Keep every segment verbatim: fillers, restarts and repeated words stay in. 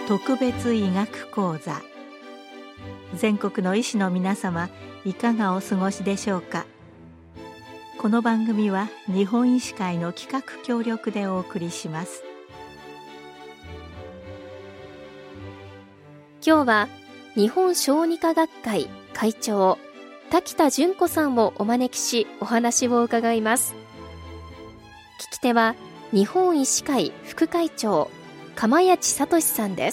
特別医学講座。全国の医師の皆様、いかがお過ごしでしょうか。この番組は日本医師会の企画協力でお送りします。 今日は日本小児科学会会長滝田純子さんをお招きし、お話を伺います。聞き手は日本医師会副会長釜谷聡さんです。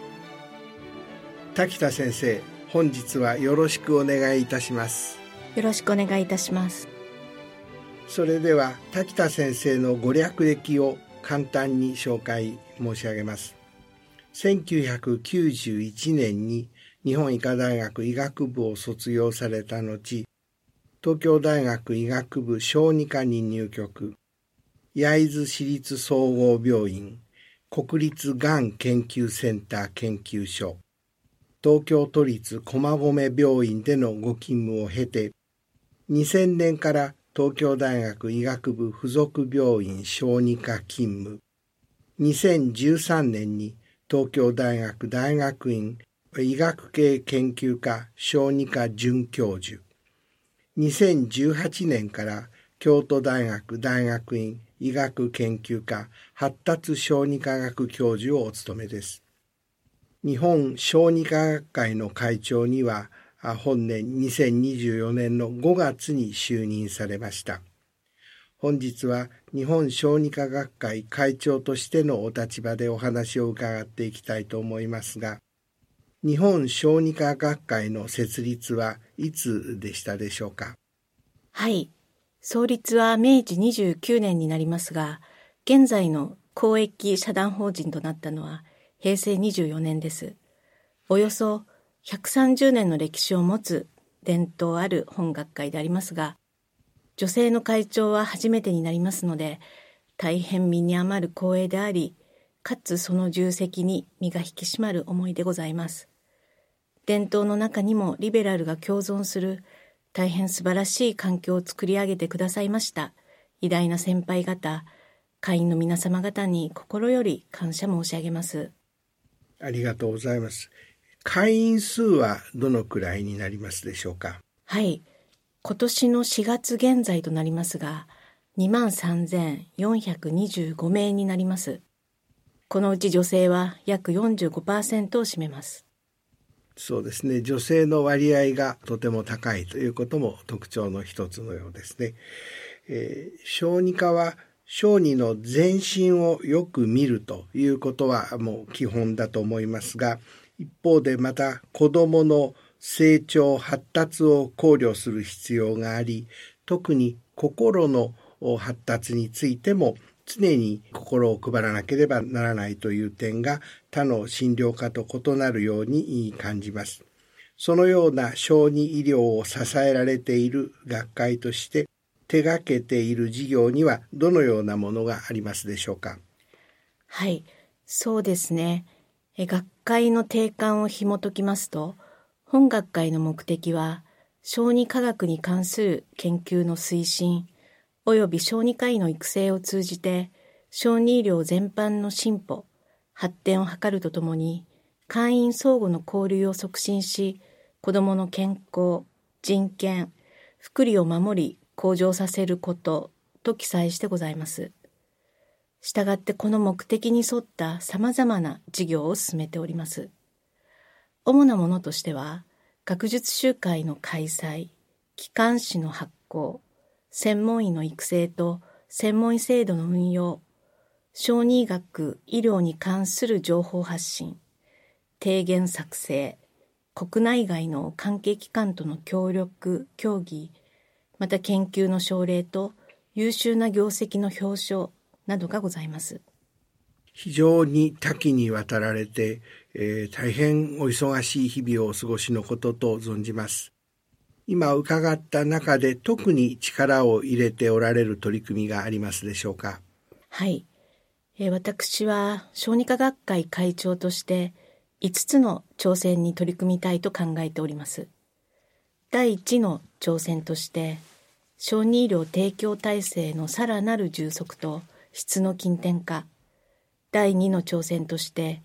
滝田先生、本日はよろしくお願いいたします。 よろしくお願いいたします。 それでは滝田先生のご略歴を簡単に紹介申し上げます。せんきゅうひゃくきゅうじゅういちねんに日本医科大学医学部を卒業された後、東京大学医学部小児科に入局、焼津市立総合病院、国立がん研究センター研究所、東京都立駒込病院でのご勤務を経て、にせんねんから東京大学医学部附属病院小児科勤務、にせんじゅうさんねんに東京大学大学院医学系研究科小児科准教授、にせんじゅうはちねんから京都大学大学院医学研究科発達小児科学教授をお務めです。日本小児科学会の会長には本年にせんにじゅうよねんのごがつに就任されました。本日は日本小児科学会会長としてのお立場でお話を伺っていきたいと思いますが、日本小児科学会の設立はいつでしたでしょうか。 はい、創立はめいじにじゅうきゅうねんになりますが、現在の公益社団法人となったのはへいせいにじゅうよねんです。およそひゃくさんじゅうねんの歴史を持つ伝統ある本学会でありますが、女性の会長は初めてになりますので、大変身に余る光栄であり、かつその重責に身が引き締まる思いでございます。伝統の中にもリベラルが共存する大変素晴らしい環境を作り上げてくださいました偉大な先輩方、会員の皆様方に心より感謝申し上げます。 ありがとうございます。会員数はどのくらいになりますでしょうか。 はい、今年のしがつ現在となりますが、にまんさんぜんよんひゃくにじゅうごめいになります。このうち女性は約 よんじゅうごパーセント を占めます。 そうですね、女性の割合がとても高いということも特徴の一つのようですね。えー、小児科は小児の全身をよく見るということはもう基本だと思いますが、一方でまた子どもの成長発達を考慮する必要があり、特に心の発達についても常に心を配らなければならないという点が他の診療科と異なるように感じます。そのような小児医療を支えられている学会として手掛けている事業にはどのようなものがありますでしょうか。 はい、そうですね。え学会の定款を紐解きますと、本学会の目的は小児科学に関する研究の推進および小児科医の育成を通じて小児医療全般の進歩発展を図るとともに、会員相互の交流を促進し、子どもの健康、人権、福利を守り向上させることと記載してございます。したがってこの目的に沿ったさまざまな事業を進めております。主なものとしては、学術集会の開催、機関誌の発行、専門医の育成と専門医制度の運用、小児医学・医療に関する情報発信、提言作成、国内外の関係機関との協力・協議、また研究の奨励と優秀な業績の表彰などがございます。 非常に多岐にわたられて、えー、大変お忙しい日々をお過ごしのことと存じます。今伺った中で特に力を入れておられる取り組みがありますでしょうか。 はい、えー、私は小児科学会会長としていつつの挑戦に取り組みたいと考えております。第一の挑戦として、小児医療提供体制のさらなる充足と質の近典化。第二の挑戦として、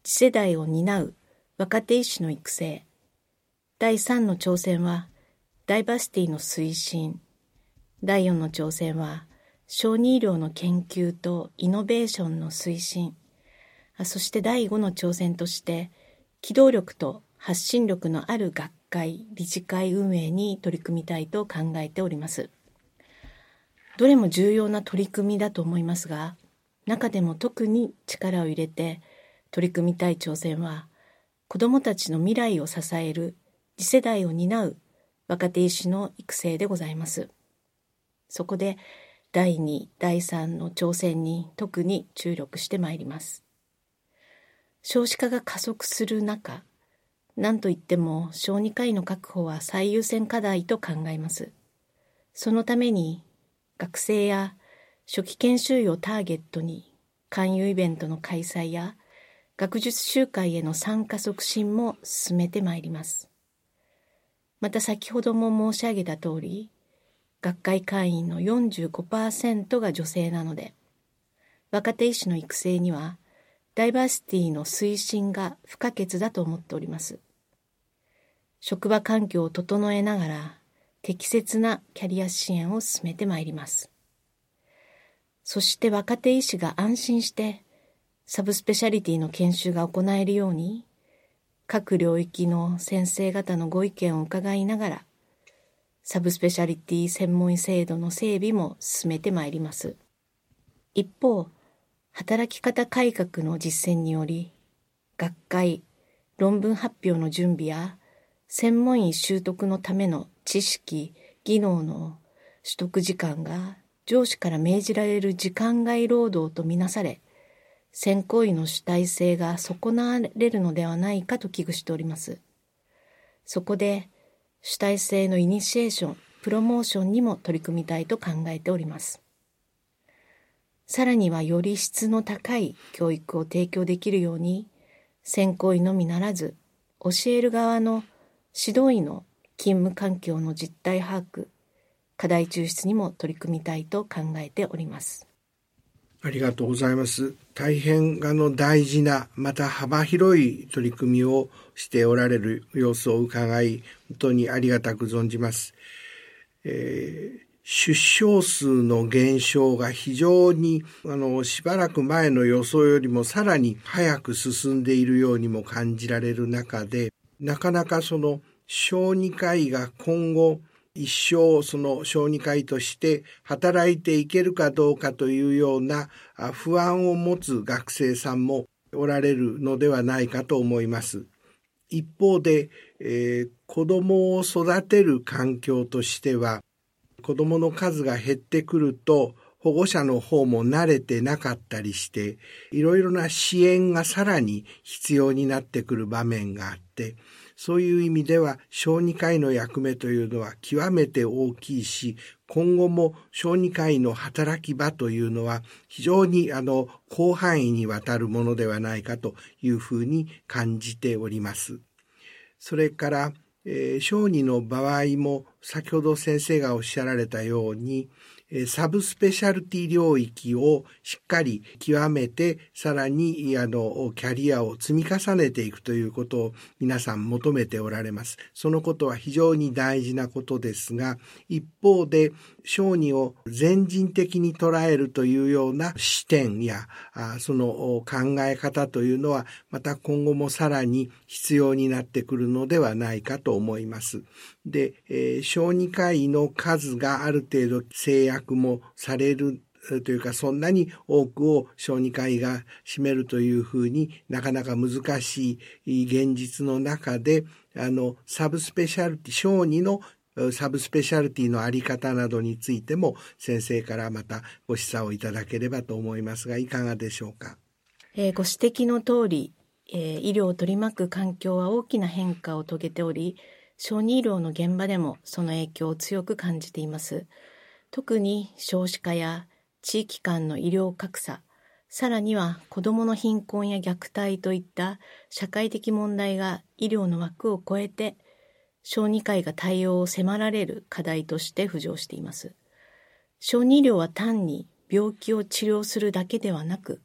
次世代を担う若手医師の育成。だいさんの挑戦はダイバーシティの推進。だいよんの挑戦は小児医療の研究とイノベーションの推進。そしてだいごの挑戦として機動力と発信力のある学会、理事会運営に取り組みたいと考えております。どれも重要な取り組みだと思いますが、中でも特に力を入れて取り組みたい挑戦は、子どもたちの未来を支える次世代を担う若手医師の育成でございます。そこでだいに、だいさんの挑戦に特に注力してまいります。少子化が加速する中、何といっても小児科医の確保は最優先課題と考えます。そのために学生や初期研修医をターゲットに勧誘イベントの開催や学術集会への参加促進も進めてまいります。また先ほども申し上げた通り、学会会員の よんじゅうごパーセント が女性なので、若手医師の育成にはダイバーシティの推進が不可欠だと思っております。職場環境を整えながら適切なキャリア支援を進めてまいります。そして若手医師が安心してサブスペシャリティの研修が行えるように、各領域の先生方のご意見を伺いながら、サブスペシャリティ専門医制度の整備も進めてまいります。一方、働き方改革の実践により、学会、論文発表の準備や、専門医習得のための知識、技能の取得時間が上司から命じられる時間外労働とみなされ、選考医の主体性が損なわれるのではないかと危惧しております。そこで、主体性のイニシエーション、プロモーションにも取り組みたいと考えております。さらにはより質の高い教育を提供できるように、選考医のみならず、教える側の指導医の勤務環境の実態把握、課題抽出にも取り組みたいと考えております。 ありがとうございます。大変あの大事な、また幅広い取り組みをしておられる様子を伺い、本当にありがたく存じます。えー、出生数の減少が非常にあのしばらく前の予想よりもさらに早く進んでいるようにも感じられる中で、なかなかその小児科医が今後一生その小児科医として働いていけるかどうかというような不安を持つ学生さんもおられるのではないかと思います。一方で、えー、子どもを育てる環境としては、子どもの数が減ってくると保護者の方も慣れてなかったりして、いろいろな支援がさらに必要になってくる場面があって、そういう意味では小児科医の役目というのは極めて大きいし、今後も小児科医の働き場というのは非常にあの広範囲にわたるものではないかというふうに感じております。それから、えー、小児の場合も先ほど先生がおっしゃられたように、サブスペシャルティ領域をしっかり極めて、さらにあのキャリアを積み重ねていくということを皆さん求めておられます。そのことは非常に大事なことですが、一方で小児を全人的に捉えるというような視点やその考え方というのはまた今後もさらに必要になってくるのではないかと思います。で、えー、小児科医の数がある程度制約もされるというか、そんなに多くを小児科医が占めるというふうになかなか難しい現実の中で、あのサブスペシャルティ、小児のサブスペシャルティのあり方などについても先生からまたご示唆をいただければと思いますが、いかがでしょうか。 えー、ご指摘の通り、えー、医療を取り巻く環境は大きな変化を遂げており、小児医療の現場でもその影響を強く感じています。特に少子化や地域間の医療格差、さらには子どもの貧困や虐待といった社会的問題が医療の枠を超えて小児科医が対応を迫られる課題として浮上しています。小児医療は単に病気を治療するだけではなく、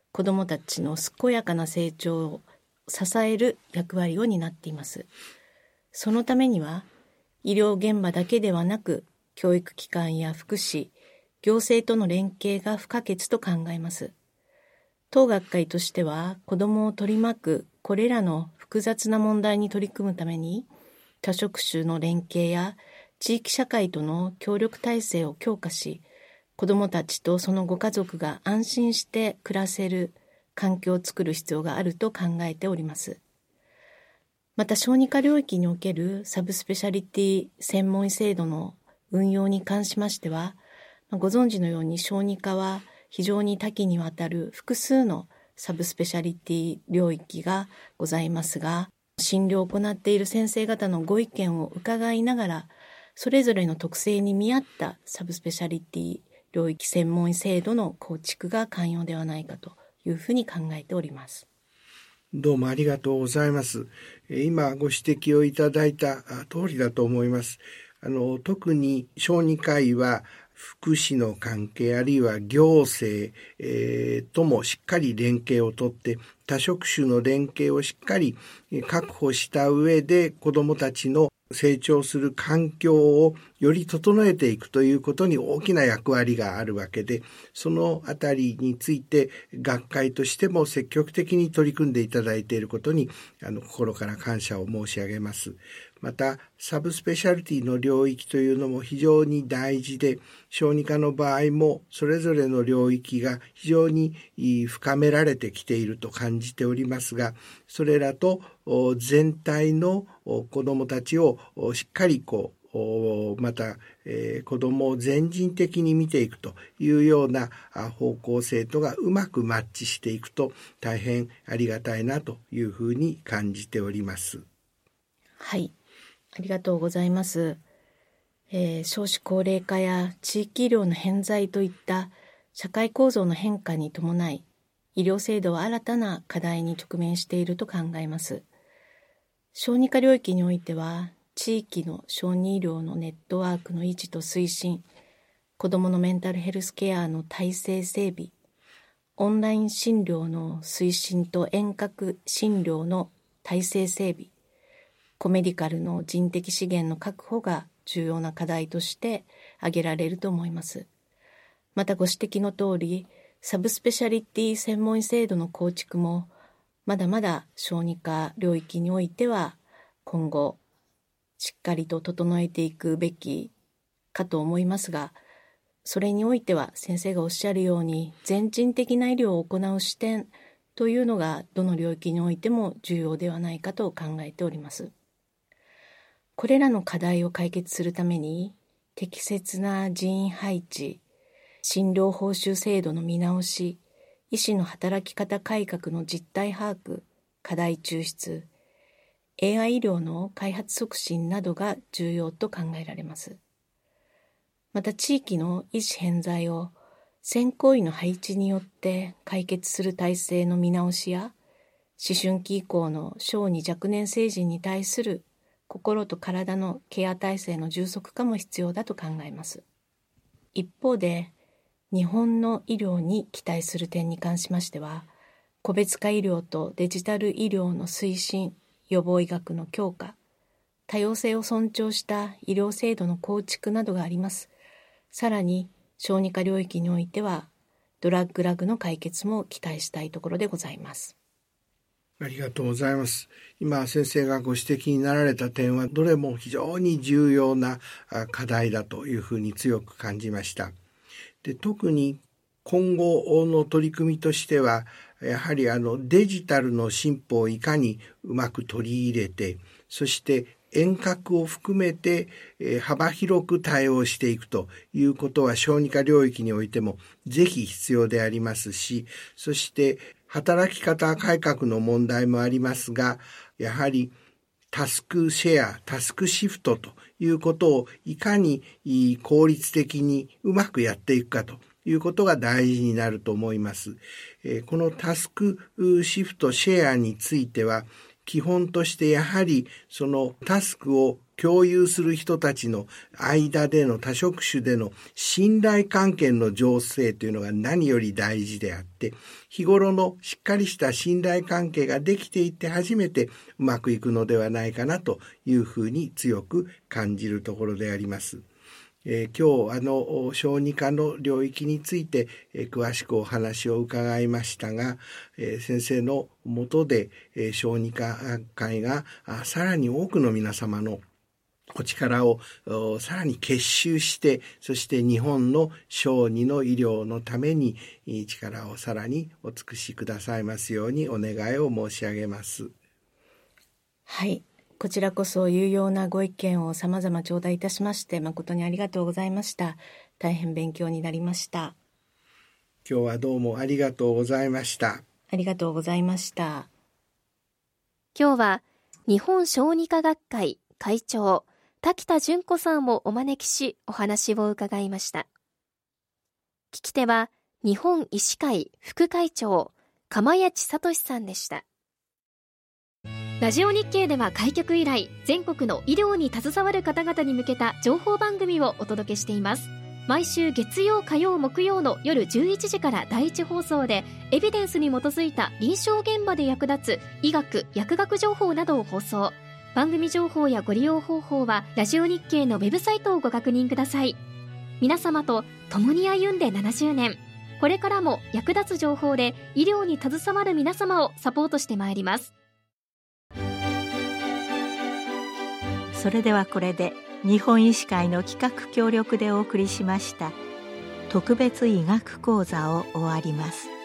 子どもたちの健やかな成長を支える役割を担っています。そのためには、医療現場だけではなく、教育機関や福祉、行政との連携が不可欠と考えます。当学会としては、子どもを取り巻くこれらの複雑な問題に取り組むために、多職種の連携や地域社会との協力体制を強化し、子どもたちとそのご家族が安心して暮らせる環境を作る必要があると考えております。また、小児科領域におけるサブスペシャリティ専門医制度の運用に関しましては、ご存知のように小児科は非常に多岐にわたる複数のサブスペシャリティ領域がございますが、診療を行っている先生方のご意見を伺いながら、それぞれの特性に見合ったサブスペシャリティ領域専門医制度の構築が肝要ではないかというふうに考えております。 どうもありがとうございます。今ご指摘をいただいた通りだと思います。あの特に小児科医は福祉の関係あるいは行政、えー、ともしっかり連携をとって多職種の連携をしっかり確保した上で子どもたちの成長する環境をより整えていくということに大きな役割があるわけで、そのあたりについて学会としても積極的に取り組んでいただいていることにあの心から感謝を申し上げます。またサブスペシャリティの領域というのも非常に大事で、小児科の場合もそれぞれの領域が非常に深められてきていると感じておりますが、それらと全体の子どもたちをしっかりこうまた、えー、子どもを全人的に見ていくというような方向性とがうまくマッチしていくと大変ありがたいなというふうに感じております。 はい、ありがとうございます。えー、少子高齢化や地域医療の偏在といった社会構造の変化に伴い、医療制度は新たな課題に直面していると考えます。小児科領域においては、地域の小児医療のネットワークの維持と推進、子どものメンタルヘルスケアの体制整備、オンライン診療の推進と遠隔診療の体制整備、コメディカルの人的資源の確保が重要な課題として挙げられると思います。またご指摘の通り、サブスペシャリティ専門医制度の構築もまだまだ小児科領域においては今後しっかりと整えていくべきかと思いますが、それにおいては先生がおっしゃるように全人的な医療を行う視点というのがどの領域においても重要ではないかと考えております。これらの課題を解決するために適切な人員配置、診療報酬制度の見直し、医師の働き方改革の実態把握、課題抽出、エーアイ 医療の開発促進などが重要と考えられます。また地域の医師偏在を専攻医の配置によって解決する体制の見直しや、思春期以降の小児若年成人に対する心と体のケア体制の充足化も必要だと考えます。一方で、日本の医療に期待する点に関しましては、個別化医療とデジタル医療の推進、予防医学の強化、多様性を尊重した医療制度の構築などがあります。さらに、小児科領域においては、ドラッグラグの解決も期待したいところでございます。 ありがとうございます。今先生がご指摘になられた点はどれも非常に重要な課題だというふうに強く感じました。で、特に今後の取り組みとしては、やはりあのデジタルの進歩をいかにうまく取り入れて、そして遠隔を含めて幅広く対応していくということは小児科領域においてもぜひ必要でありますし、そして働き方改革の問題もありますが、やはりタスクシェア、タスクシフトということをいかに効率的にうまくやっていくかということが大事になると思います。このタスクシフトシェアについては、 基本としてやはりそのタスクを共有する人たちの間での多職種での信頼関係の醸成というのが何より大事であって、日頃のしっかりした信頼関係ができていって初めてうまくいくのではないかなというふうに強く感じるところであります。えー、今日あの小児科の領域について、えー、詳しくお話を伺いましたが、えー、先生の下で、えー、小児科学会がさらに多くの皆様のお力をさらに結集して、そして日本の小児の医療のために力をさらにお尽くしくださいますようにお願いを申し上げます。 はい、こちらこそ有用なご意見を様々頂戴いたしまして誠にありがとうございました。大変勉強になりました。 今日はどうもありがとうございました。 ありがとうございました。 今日は日本小児科学会会長滝田純子さんをお招きしお話を伺いました。聞き手は日本医師会副会長釜谷聡さんでした。ラジオ日経では開局以来全国の医療に携わる方々に向けた情報番組をお届けしています。毎週月曜火曜木曜の夜じゅういちじからだいいち放送でエビデンスに基づいた臨床現場で役立つ医学薬学情報などを放送。番組情報やご利用方法はラジオ日経のウェブサイトをご確認ください。皆様と共に歩んでななじゅうねん、これからも役立つ情報で医療に携わる皆様をサポートしてまいります。 それではこれで日本医師会の企画協力でお送りしました特別医学講座を終わります。